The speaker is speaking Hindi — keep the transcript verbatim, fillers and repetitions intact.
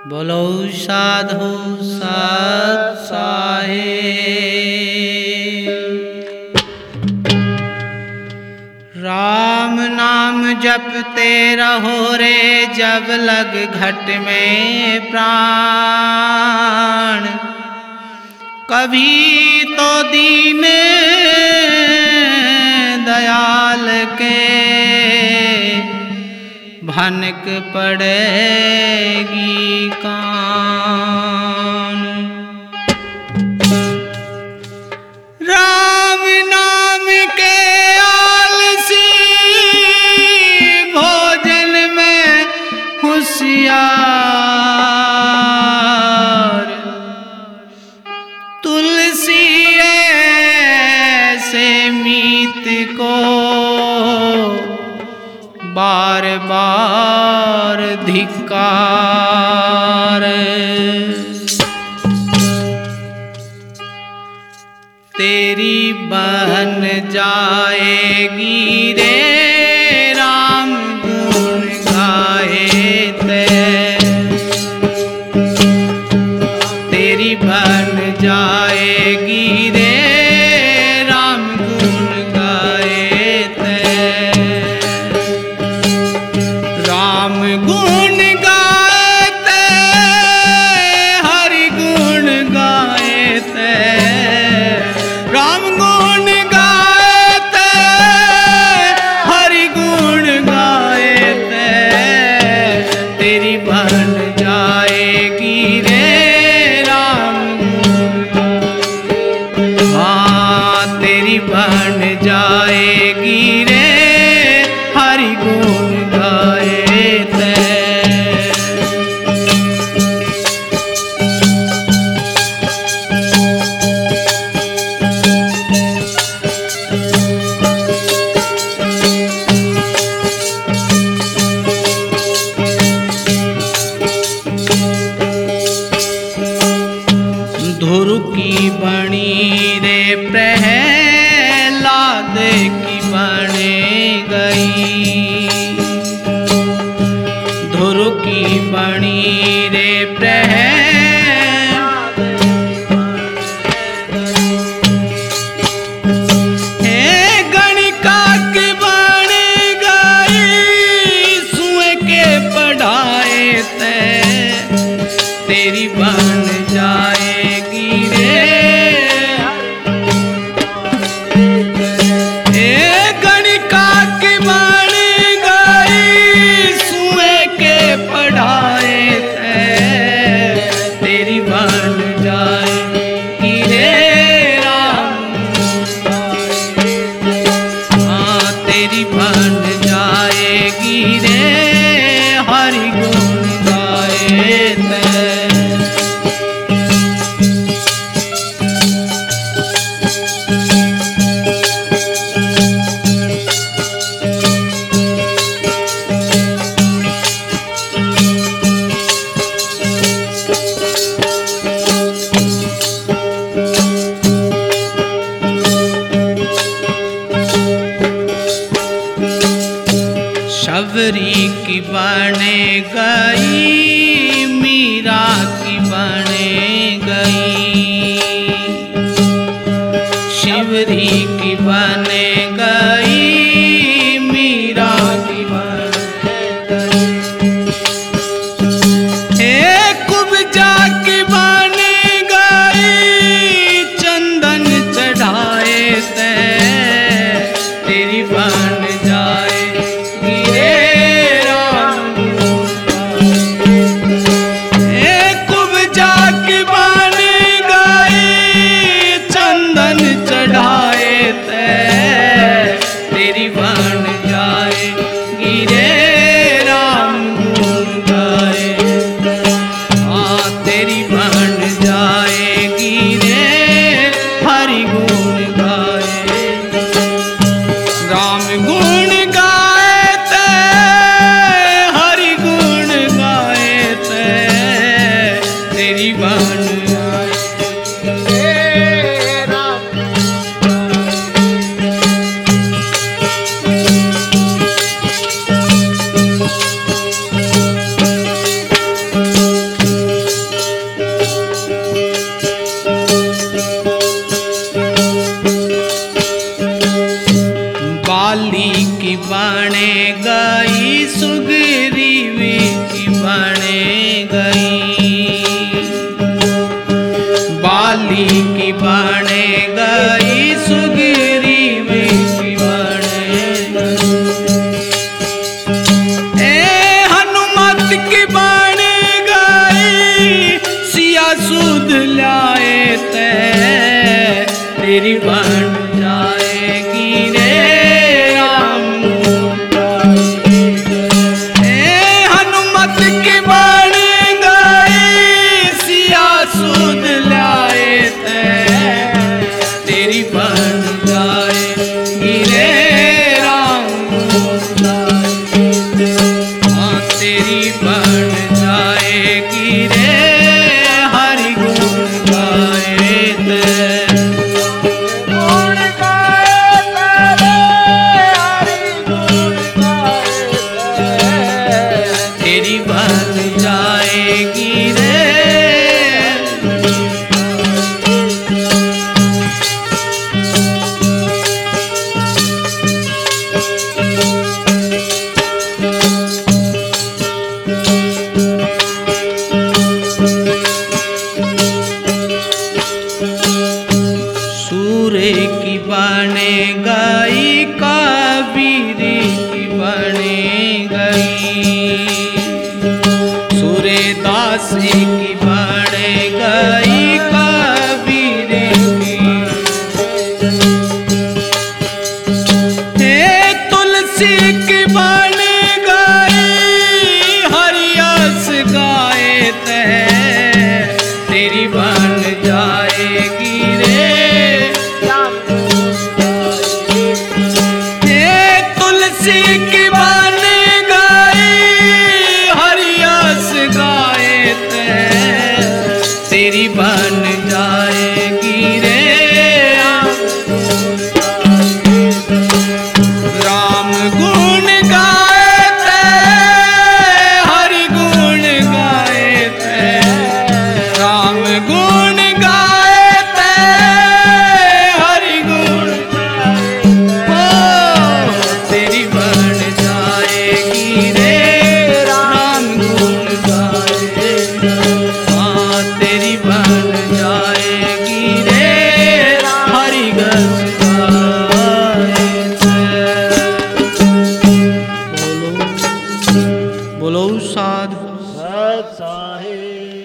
बोलो साधु सत साहेब। राम नाम जपते रहो रे जब लग घट में प्राण। कभी तो दीन दयाल के भनक पड़ेगी कान। राम नाम के आलसी भोजन में होशियार। तुलसी ऐसे मीत को बार बार धिक्कार। तेरी बहन जाएगी रे राम गुण गाए ते। तेरी बहन जाएगी रे राम गुण गाए ते। राम गुण गाते हरि गुण गाते। राम गुण गाते हरि गुण गाते। तेरी बहन जाएगी रे राम गुण गाते। हाँ तेरी बहन जाएगी रे हरि गुण गाए। धुर की बणी रे प्रहलाद की बने गई। धुर की बणी रे प्रहलाद हे गणिका की बनी गई। सुए के पढ़ाए ते तेरी बन जाएगी रे। ए गणिका की बनी गई सुए के पढ़ाए थे। तेरी बन जाएगी रे राम। हाँ तेरी बन जाएगी रे हरि गुण गाए थे। गई, बाली की बन गई सुग्रीव की बन गई, ए हनुमत की बन गई सिया सुध लाए ते, तेरी बन जाएगी रे राम। ए हनुमत की बन गई सिया सुध लाए ते, तेरी बन जाएगी रे राम। हाँ तेरी बन जाएगी रे हरि गुण गाए ते, तेरी बन जाएगी रे। सूर्य की बने गई कबीर की बने गई, सूर्यदास की बने गई कबीर की, हे तुलसी की बने गई हरियस गाए ते, तेरी बन जाएगी रे। हे तुलसी की बन गई हरियस गाए ते, तेरी बन जाएगी रे। राम गुण गाए ते हरि गुण गाए ते, राम गुण गाए ते हरि गुण गाए, तेरी बन जाएगी रे राम गुण गाए, हाँ तेरी बन जाएगी रे हरि गुण गाए। बोलो बोलो साधु सत साहिब।